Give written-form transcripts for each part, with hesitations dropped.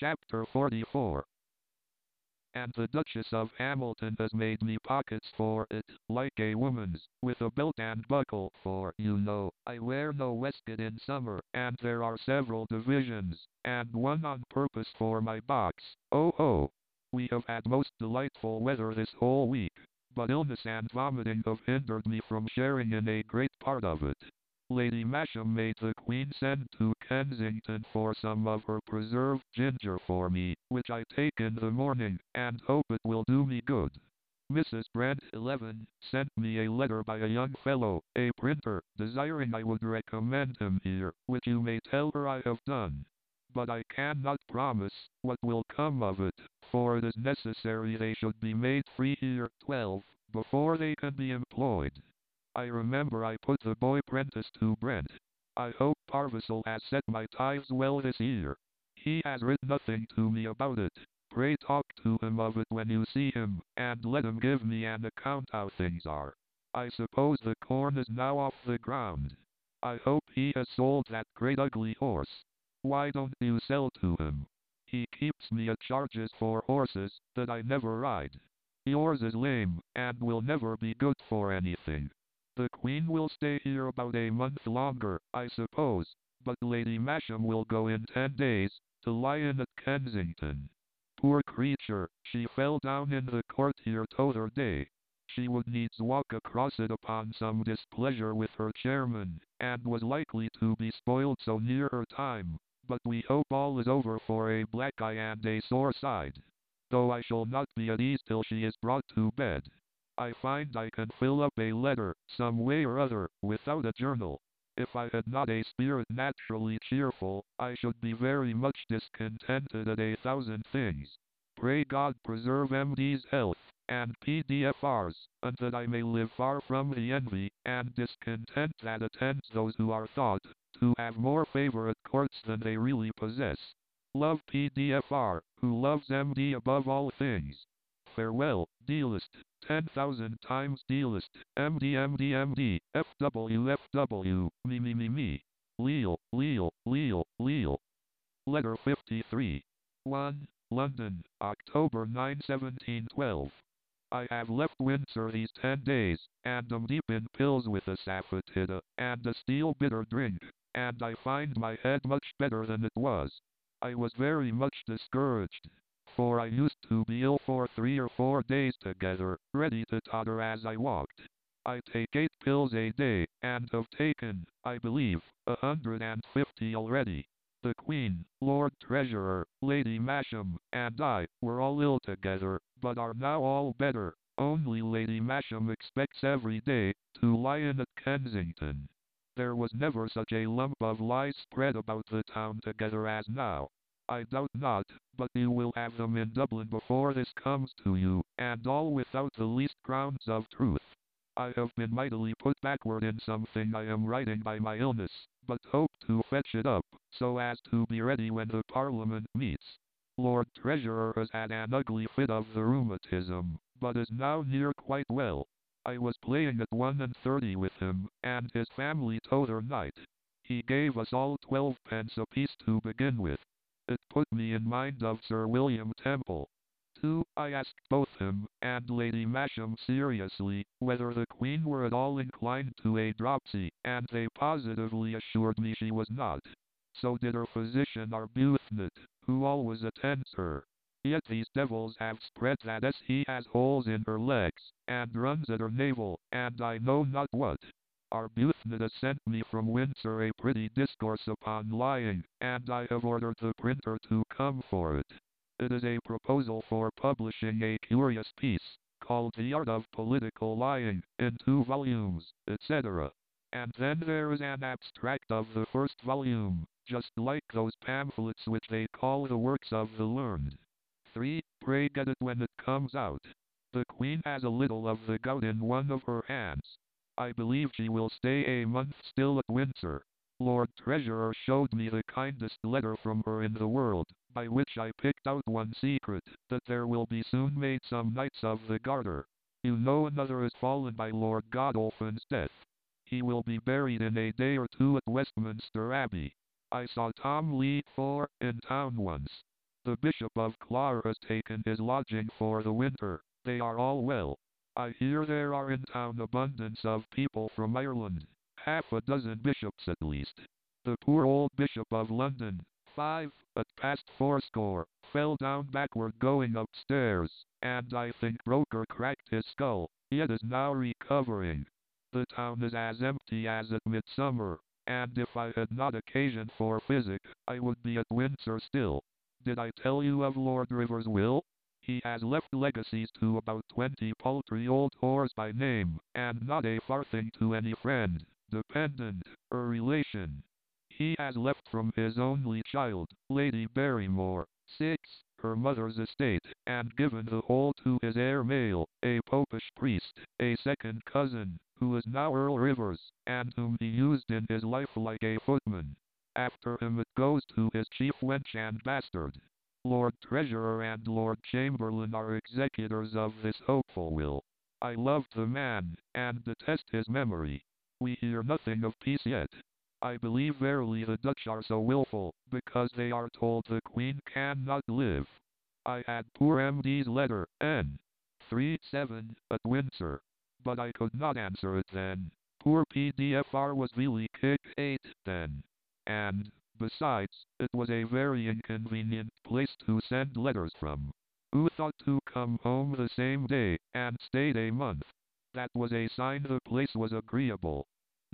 Chapter 44. And the Duchess of Hamilton has made me pockets for it, like a woman's, with a belt and buckle, for, you know, I wear no waistcoat in summer, and there are several divisions, and one on purpose for my box. Oh ho! We have had most delightful weather this whole week, but illness and vomiting have hindered me from sharing in a great part of it. Lady Masham made the Queen send to Kensington for some of her preserved ginger for me, which I take in the morning, and hope it will do me good. Mrs. Brent 11 sent me a letter by a young fellow, a printer, desiring I would recommend him here, which you may tell her I have done. But I cannot promise what will come of it, for it is necessary they should be made free here, 12, before they can be employed. I remember I put the boy prentice to Brent. I hope Parvisal has set my tithes well this year. He has written nothing to me about it. Pray talk to him of it when you see him, and let him give me an account how things are. I suppose the corn is now off the ground. I hope he has sold that great ugly horse. Why don't you sell to him? He keeps me at charges for horses that I never ride. Yours is lame, and will never be good for anything. The Queen will stay here about a month longer, I suppose, but Lady Masham will go in 10 days, to lie in at Kensington. Poor creature, she fell down in the court here t'other day. She would needs walk across it upon some displeasure with her chairman, and was likely to be spoiled so near her time, but we hope all is over for a black eye and a sore side. Though I shall not be at ease till she is brought to bed. I find I can fill up a letter, some way or other, without a journal. If I had not a spirit naturally cheerful, I should be very much discontented at 1,000 things. Pray God preserve MD's health, and PDFR's, and that I may live far from the envy and discontent that attends those who are thought to have more favor at courts than they really possess. Love PDFR, who loves MD above all things. Farewell, dealist. 10,000 times dealist. MD MD MD. FW FW. Me. Leal. Letter 53. 1. London, October 9, 1712. I have left Windsor these 10 days, and am deep in pills with a Safatida, and a steel bitter drink, and I find my head much better than it was. I was very much discouraged, for I used to be ill for 3 or 4 days together, ready to totter as I walked. I take 8 pills a day, and have taken, I believe, 150 already. The Queen, Lord Treasurer, Lady Masham, and I, were all ill together, but are now all better. Only Lady Masham expects every day to lie in at Kensington. There was never such a lump of lies spread about the town together as now. I doubt not, but you will have them in Dublin before this comes to you, and all without the least grounds of truth. I have been mightily put backward in something I am writing by my illness, but hope to fetch it up, so as to be ready when the Parliament meets. Lord Treasurer has had an ugly fit of the rheumatism, but is now near quite well. I was playing at 1:30 with him, and his family t'other night. He gave us all 12 pence apiece to begin with. It put me in mind of Sir William Temple. 2. I asked both him and Lady Masham seriously whether the Queen were at all inclined to a dropsy, and they positively assured me she was not. So did her physician Arbuthnot, who always attends her. Yet these devils have spread that he has holes in her legs, and runs at her navel, and I know not what. Arbuthnot has sent me from Windsor a pretty discourse upon lying, and I have ordered the printer to come for it. It is a proposal for publishing a curious piece, called The Art of Political Lying, in 2 volumes, etc. And then there is an abstract of the first volume, just like those pamphlets which they call the works of the learned. 3. Pray get it when it comes out. The Queen has a little of the gout in one of her hands. I believe she will stay a month still at Windsor. Lord Treasurer showed me the kindest letter from her in the world, by which I picked out one secret, that there will be soon made some Knights of the Garter. You know another is fallen by Lord Godolphin's death. He will be buried in a day or two at Westminster Abbey. I saw Tom Lee in town once. The Bishop of Clara has taken his lodging for the winter. They are all well. I hear there are in town abundance of people from Ireland, half a dozen bishops at least. The poor old Bishop of London, 5, at past fourscore, fell down backward going upstairs, and I think broke or cracked his skull, yet is now recovering. The town is as empty as at midsummer, and if I had not occasion for physic, I would be at Windsor still. Did I tell you of Lord Rivers' will? He has left legacies to about 20 paltry old whores by name, and not a farthing to any friend, dependent, or relation. He has left from his only child, Lady Barrymore, 6, her mother's estate, and given the whole to his heir male, a popish priest, a second cousin, who is now Earl Rivers, and whom he used in his life like a footman. After him it goes to his chief wench and bastard. Lord Treasurer and Lord Chamberlain are executors of this hopeful will. I loved the man, and detest his memory. We hear nothing of peace yet. I believe verily the Dutch are so wilful, because they are told the Queen cannot live. I had poor MD's letter, N. 3-7, at Windsor. But I could not answer it then. Poor PDFR was really kick 8 then. And, besides, it was a very inconvenient place to send letters from. Who thought to come home the same day, and stayed a month? That was a sign the place was agreeable.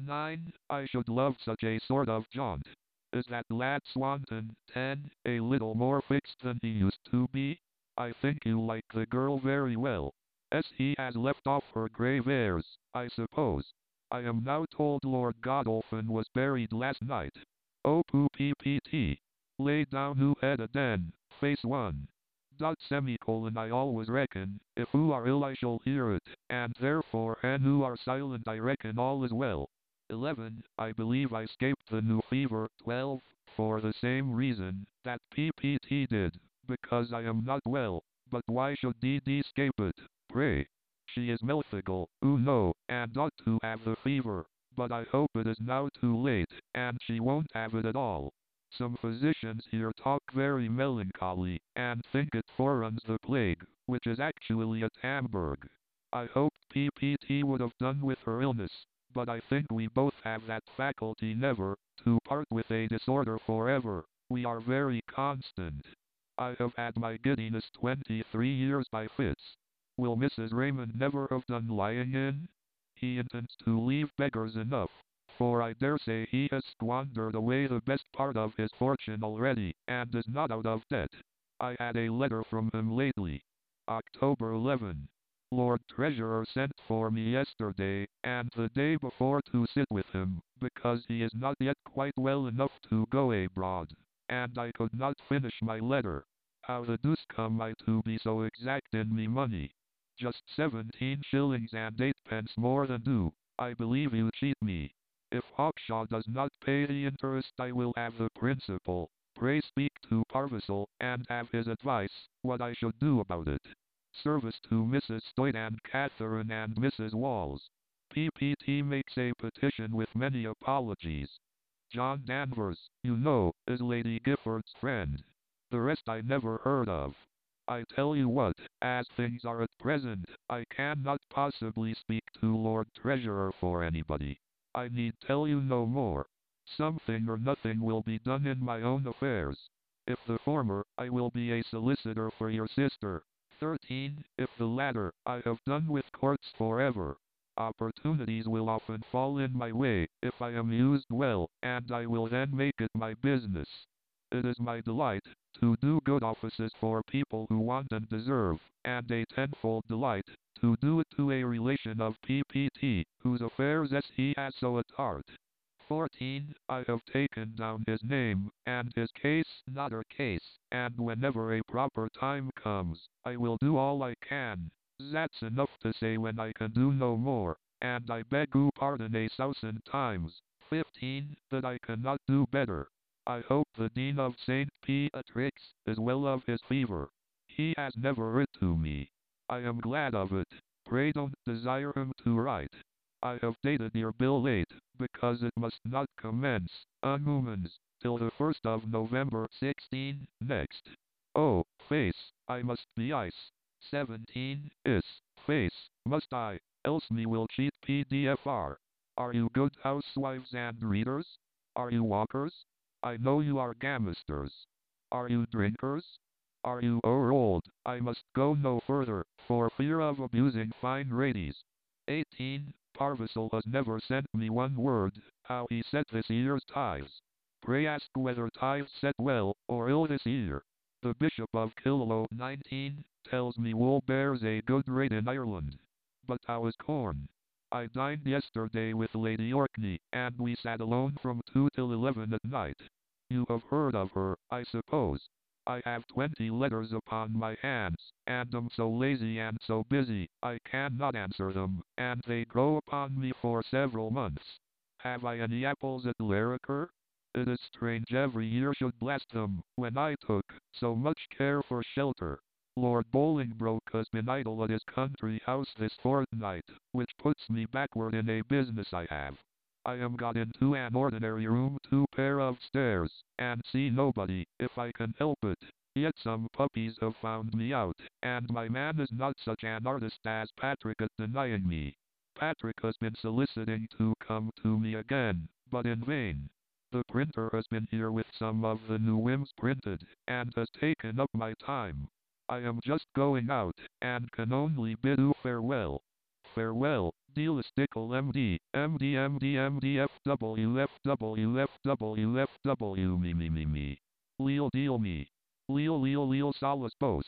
9. I should love such a sort of jaunt. Is that lad Swanton, 10, a little more fixed than he used to be? I think you like the girl very well. He has left off her grave airs, I suppose. I am now told Lord Godolphin was buried last night. O poo ppt. Lay down who had a den, face 1. Dot semicolon I always reckon, if who are ill I shall hear it, and therefore and who are silent I reckon all is well. 11. I believe I escaped the new fever, 12, for the same reason that PPT did, because I am not well, but why should DD escape it, pray? She is Melphagal, no, and ought to have the fever, but I hope it is now too late, and she won't have it at all. Some physicians here talk very melancholy, and think it foreruns the plague, which is actually at Hamburg. I hoped PPT would have done with her illness, but I think we both have that faculty never to part with a disorder forever. We are very constant. I have had my giddiness 23 years by fits. Will Mrs. Raymond never have done lying in? He intends to leave beggars enough, for I dare say he has squandered away the best part of his fortune already, and is not out of debt. I had a letter from him lately. October 11. Lord Treasurer sent for me yesterday, and the day before to sit with him, because he is not yet quite well enough to go abroad, and I could not finish my letter. How the deuce come I to be so exact in me money? Just 17 shillings and 8 pence more than due. I believe you cheat me. If Hawkshaw does not pay the interest I will have the principal. Pray speak to Parvisel, and have his advice, what I should do about it. Service to Mrs. Stoyd and Catherine and Mrs. Walls. PPT makes a petition with many apologies. John Danvers, you know, is Lady Gifford's friend. The rest I never heard of. I tell you what, as things are at present, I cannot possibly speak to Lord Treasurer for anybody. I need tell you no more. Something or nothing will be done in my own affairs. If the former, I will be a solicitor for your sister. 13. If the latter, I have done with courts forever. Opportunities will often fall in my way, if I am used well, and I will then make it my business. It is my delight to do good offices for people who want and deserve, and a tenfold delight to do it to a relation of PPT, whose affairs he has so at heart. 14. I have taken down his name, and his case, not her case, and whenever a proper time comes, I will do all I can. That's enough to say when I can do no more, and I beg you pardon a thousand times. 15. That I cannot do better. I hope the Dean of St. Beatrix is well of his fever. He has never writ to me. I am glad of it. Pray don't desire him to write. I have dated your bill late, because it must not commence, unhumans, till the 1st of November 16, next. Oh, face, I must be ice. 17 is, face, must I, else me will cheat PDFR. Are you good housewives and readers? Are you walkers? I know you are gamesters. Are you drinkers? Are you old? I must go no further, for fear of abusing fine ladies. 18. Parvisal has never sent me one word, how he set this year's tithes. Pray ask whether tithes set well, or ill this year. The Bishop of Killaloe 19 tells me wool bears a good rate in Ireland. But how is corn? I dined yesterday with Lady Orkney, and we sat alone from 2 till 11 at night. You have heard of her, I suppose. I have 20 letters upon my hands, and am so lazy and so busy, I cannot answer them, and they grow upon me for several months. Have I any apples at Laraker? It is strange every year should blast them, when I took so much care for shelter. Lord Bolingbroke has been idle at his country house this fortnight, which puts me backward in a business I have. I am got into an ordinary room 2 pair of stairs, and see nobody, if I can help it. Yet some puppies have found me out, and my man is not such an artist as Patrick at denying me. Patrick has been soliciting to come to me again, but in vain. The printer has been here with some of the new whims printed, and has taken up my time. I am just going out, and can only bid you farewell. Farewell, Dealistical MD, MD, MD, MD, FW, FW, FW, FW, me. Leal deal me. Leal, Salas Bose.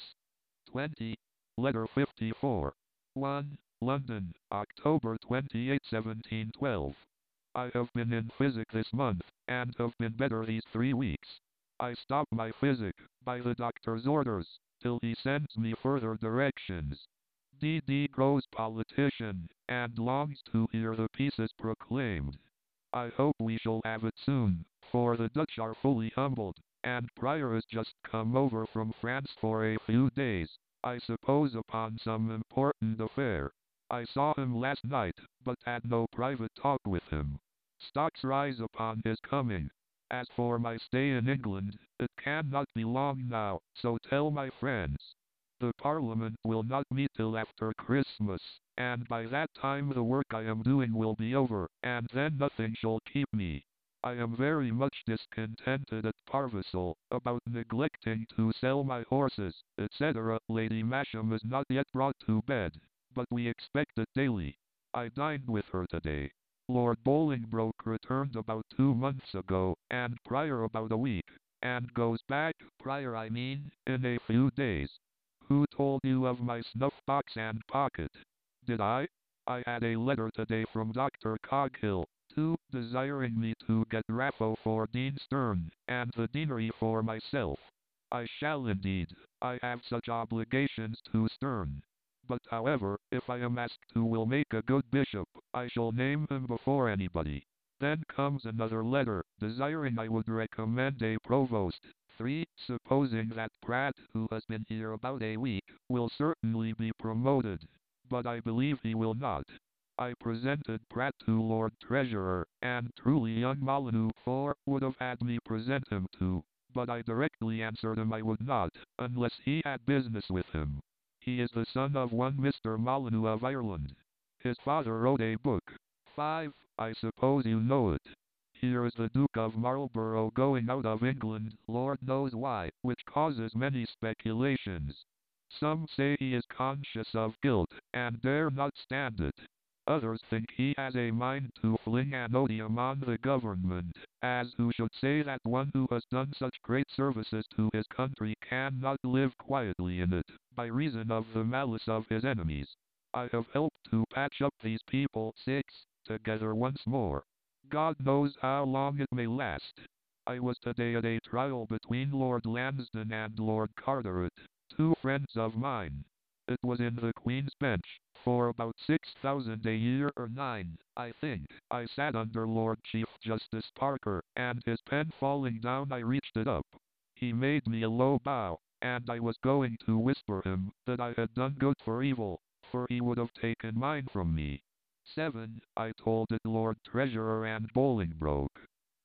20. Letter 54. 1. London, October 28, 1712. I have been in physic this month, and have been better these 3 weeks. I stop my physic, by the doctor's orders, till he sends me further directions. D.D. grows politician, and longs to hear the pieces proclaimed. I hope we shall have it soon, for the Dutch are fully humbled, and Prior is just come over from France for a few days, I suppose upon some important affair. I saw him last night, but had no private talk with him. Stocks rise upon his coming. As for my stay in England, it cannot be long now, so tell my friends. The Parliament will not meet till after Christmas, and by that time the work I am doing will be over, and then nothing shall keep me. I am very much discontented at Parvisal, about neglecting to sell my horses, etc. Lady Masham is not yet brought to bed, but we expect it daily. I dined with her today. Lord Bolingbroke returned about 2 months ago, and Prior about a week, and goes back, Prior I mean, in a few days. Who told you of my snuff box and pocket? Did I? I had a letter today from Dr. Coghill, too, desiring me to get Raffo for Dean Stern, and the deanery for myself. I shall indeed. I have such obligations to Stern. But however, if I am asked who will make a good bishop, I shall name him before anybody. Then comes another letter, desiring I would recommend a provost. 3. Supposing that Pratt, who has been here about a week, will certainly be promoted. But I believe he will not. I presented Pratt to Lord Treasurer, and truly young Molyneux would have had me present him to, but I directly answered him I would not, unless he had business with him. He is the son of one Mr. Molyneux of Ireland. His father wrote a book. 5. I suppose you know it. Here is the Duke of Marlborough going out of England, Lord knows why, which causes many speculations. Some say he is conscious of guilt, and dare not stand it. Others think he has a mind to fling an odium on the government, as who should say that one who has done such great services to his country cannot live quietly in it, by reason of the malice of his enemies. I have helped to patch up these people 6 together once more. God knows how long it may last. I was today at a trial between Lord Lansdowne and Lord Carteret, 2 friends of mine. It was in the Queen's Bench, for about 6,000 a year or 9, I think. I sat under Lord Chief Justice Parker, and his pen falling down I reached it up. He made me a low bow, and I was going to whisper him that I had done good for evil, for he would have taken mine from me. 7. I told it Lord Treasurer and Bolingbroke.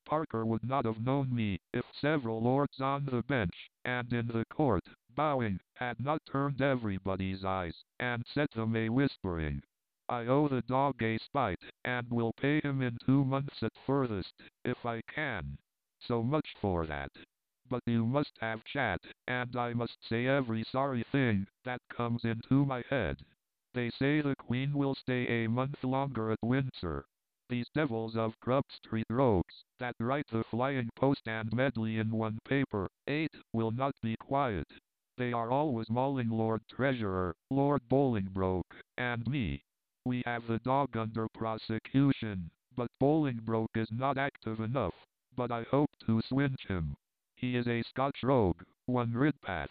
Parker would not have known me if several lords on the bench and in the court, bowing, had not turned everybody's eyes and set them a-whispering. I owe the dog a spite, and will pay him in 2 months at furthest, if I can. So much for that. But you must have chat, and I must say every sorry thing that comes into my head. They say the Queen will stay a month longer at Windsor. These devils of Grub Street rogues, that write the Flying Post and Medley in one paper, 8, will not be quiet. They are always mauling Lord Treasurer, Lord Bolingbroke, and me. We have the dog under prosecution, but Bolingbroke is not active enough, but I hope to swinge him. He is a Scotch rogue, one Ridpath.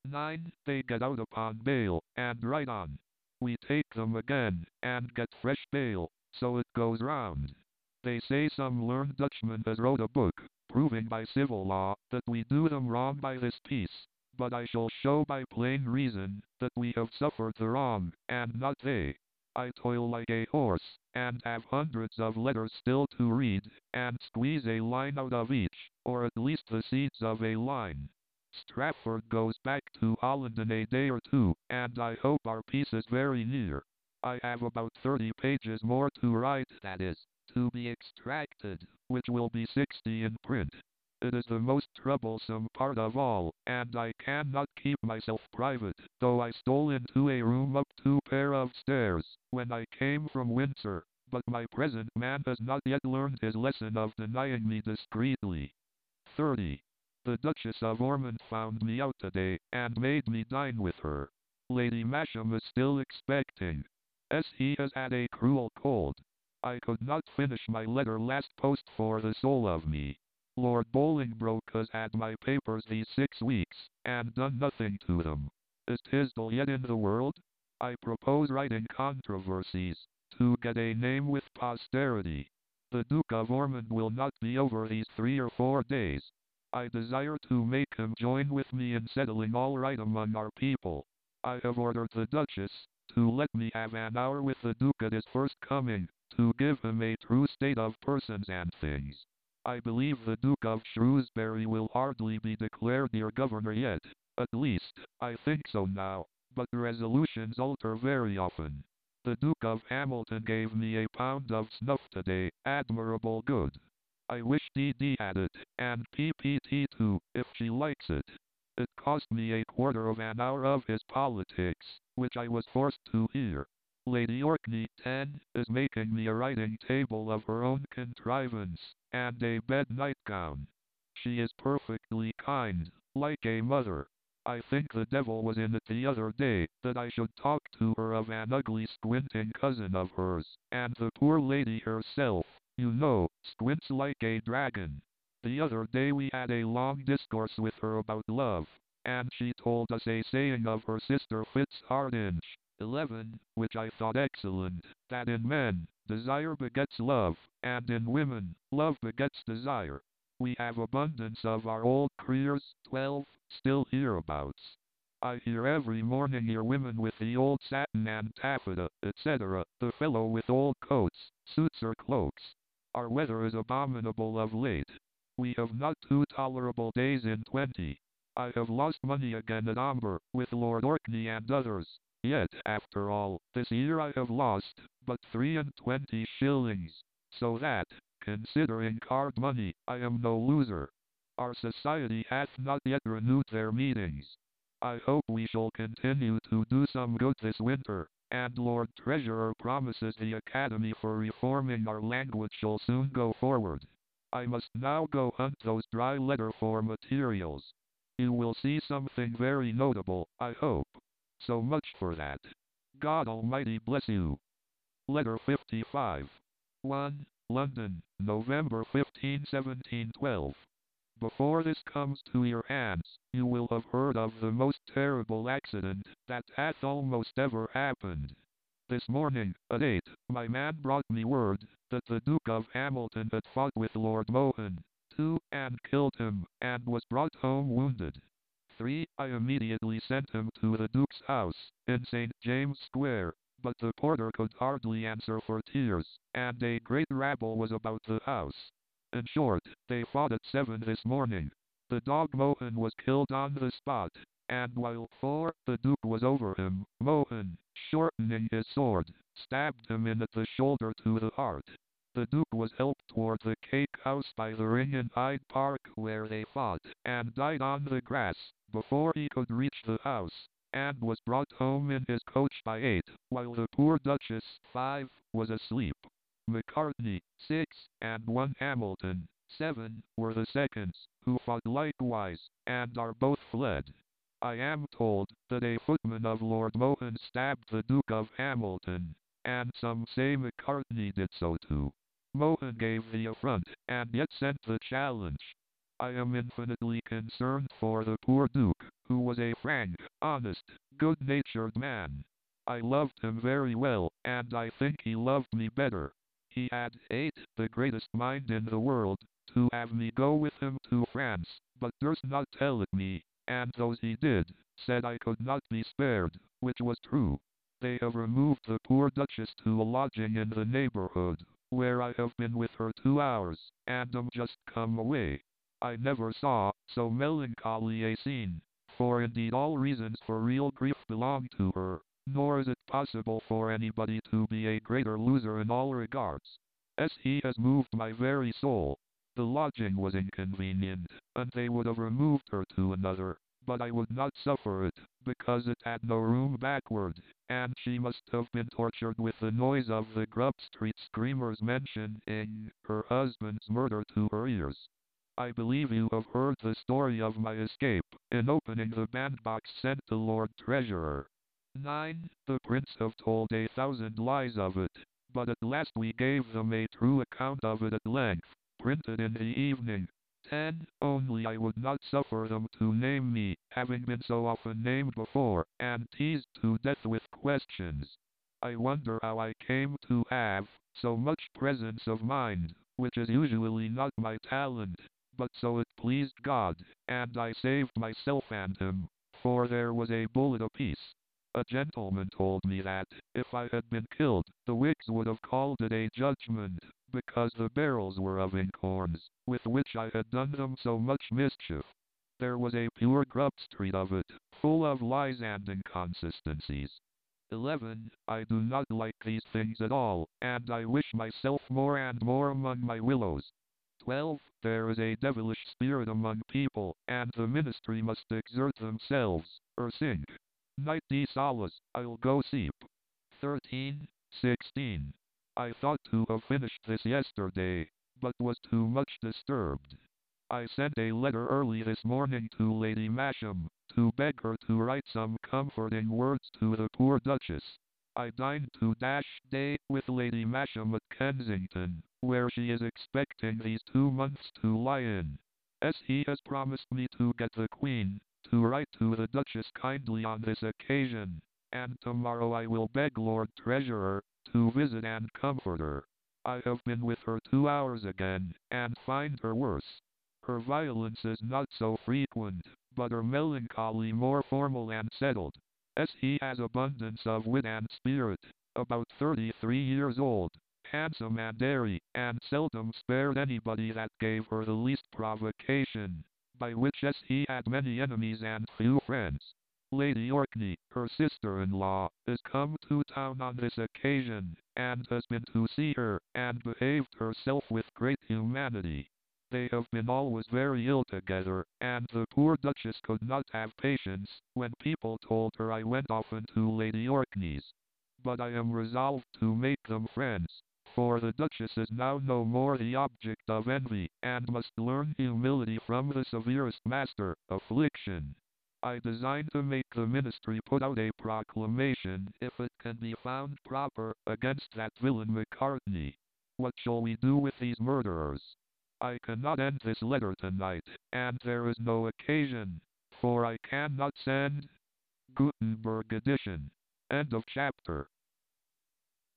9. They get out upon bail, and right on. We take them again, and get fresh bail, so it goes round. They say some learned Dutchman has wrote a book, proving by civil law, that we do them wrong by this piece, but I shall show by plain reason, that we have suffered the wrong, and not they. I toil like a horse, and have hundreds of letters still to read, and squeeze a line out of each, or at least the seeds of a line. Strafford goes back to Holland in a day or two, and I hope our peace is very near. I have about 30 pages more to write, that is, to be extracted, which will be 60 in print. It is the most troublesome part of all, and I cannot keep myself private, though I stole into a room up 2 pair of stairs, when I came from Windsor, but my present man has not yet learned his lesson of denying me discreetly. 30. The Duchess of Ormond found me out today, and made me dine with her. Lady Masham is still expecting. He has had a cruel cold. I could not finish my letter last post for the soul of me. Lord Bolingbroke has had my papers these 6 weeks, and done nothing to them. Is Tisdall yet in the world? I propose writing controversies, to get a name with posterity. The Duke of Ormond will not be over these 3 or 4 days. I desire to make him join with me in settling all right among our people. I have ordered the Duchess to let me have an hour with the Duke at his first coming, to give him a true state of persons and things. I believe the Duke of Shrewsbury will hardly be declared your governor yet. At least, I think so now, but resolutions alter very often. The Duke of Hamilton gave me a pound of snuff today, admirable good. I wish D.D. had it, and P.P.T. too, if she likes it. It cost me a quarter of an hour of his politics, which I was forced to hear. Lady Orkney, 10, is making me a writing table of her own contrivance, and a bed nightgown. She is perfectly kind, like a mother. I think the devil was in it the other day, that I should talk to her of an ugly squinting cousin of hers, and the poor lady herself, you know, squints like a dragon. The other day we had a long discourse with her about love, and she told us a saying of her sister Fitzhardinge, 11, which I thought excellent, that in men, desire begets love, and in women, love begets desire. We have abundance of our old creers, 12, still hereabouts. I hear every morning your women with the old satin and taffeta, etc., the fellow with old coats, suits or cloaks. Our weather is abominable of late. We have not 2 tolerable days in 20. I have lost money again at Omber, with Lord Orkney and others. Yet, after all, this year I have lost but 23 shillings, so that, considering card money, I am no loser. Our society hath not yet renewed their meetings. I hope we shall continue to do some good this winter, and Lord Treasurer promises the Academy for reforming our language shall soon go forward. I must now go hunt those dry letter for materials. You will see something very notable, I hope. So much for that. God Almighty bless you. Letter 55. 1. London, November 15, 1712. Before this comes to your hands, you will have heard of the most terrible accident that hath almost ever happened. This morning, at 8, my man brought me word that the Duke of Hamilton had fought with Lord Mohun, 2, and killed him, and was brought home wounded. 3. I immediately sent him to the Duke's house, in St. James Square, but the porter could hardly answer for tears, and a great rabble was about the house. In short, they fought at 7 this morning. The dog Mohan was killed on the spot, and while 4, the Duke was over him, Mohan, shortening his sword, stabbed him in at the shoulder to the heart. The Duke was helped toward the cake house by the ring in Hyde Park where they fought, and died on the grass before he could reach the house, and was brought home in his coach by 8, while the poor Duchess, 5, was asleep. Macartney, 6, and 1 Hamilton, 7, were the seconds, who fought likewise, and are both fled. I am told that a footman of Lord Mohun stabbed the Duke of Hamilton, and some say Macartney did so too. Mohun gave the affront, and yet sent the challenge. I am infinitely concerned for the poor Duke, who was a frank, honest, good-natured man. I loved him very well, and I think he loved me better. He had, 8, the greatest mind in the world, to have me go with him to France, but durst not tell it me, and those he did, said I could not be spared, which was true. They have removed the poor Duchess to a lodging in the neighborhood, where I have been with her 2 hours, and am just come away. I never saw so melancholy a scene, for indeed all reasons for real grief belong to her, nor is it possible for anybody to be a greater loser in all regards. As he has moved my very soul. The lodging was inconvenient, and they would have removed her to another, but I would not suffer it, because it had no room backward, and she must have been tortured with the noise of the Grub Street screamers mentioning her husband's murder to her ears. I believe you have heard the story of my escape, in opening the bandbox sent to Lord Treasurer. 9. The prince have told 1,000 lies of it, but at last we gave them a true account of it at length, printed in the evening. 10. Only I would not suffer them to name me, having been so often named before, and teased to death with questions. I wonder how I came to have so much presence of mind, which is usually not my talent, but so it pleased God, and I saved myself and him, for there was a bullet apiece. A gentleman told me that, if I had been killed, the Whigs would have called it a judgment, because the barrels were of inkhorns, with which I had done them so much mischief. There was a pure Grub Street of it, full of lies and inconsistencies. 11. I do not like these things at all, and I wish myself more and more among my willows. 12. There is a devilish spirit among people, and the ministry must exert themselves, or sink. Night de solace, I'll go sleep. 13. 16. I thought to have finished this yesterday, but was too much disturbed. I sent a letter early this morning to Lady Masham, to beg her to write some comforting words to the poor Duchess. I dined to-day with Lady Masham at Kensington, where she is expecting these 2 months to lie in. As he has promised me to get the Queen, to write to the Duchess kindly on this occasion, and tomorrow I will beg Lord Treasurer to visit and comfort her. I have been with her 2 hours again, and find her worse. Her violence is not so frequent, but her melancholy more formal and settled. As he has abundance of wit and spirit, about 33 years old, handsome and airy, and seldom spared anybody that gave her the least provocation, by which as he had many enemies and few friends. Lady Orkney, her sister-in-law, is come to town on this occasion, and has been to see her, and behaved herself with great humanity. They have been always very ill together, and the poor Duchess could not have patience, when people told her I went often to Lady Orkney's. But I am resolved to make them friends, for the Duchess is now no more the object of envy, and must learn humility from the severest master, affliction. I design to make the ministry put out a proclamation, if it can be found proper, against that villain Macartney. What shall we do with these murderers? I cannot end this letter tonight, and there is no occasion, for I cannot send. Gutenberg edition. End of chapter.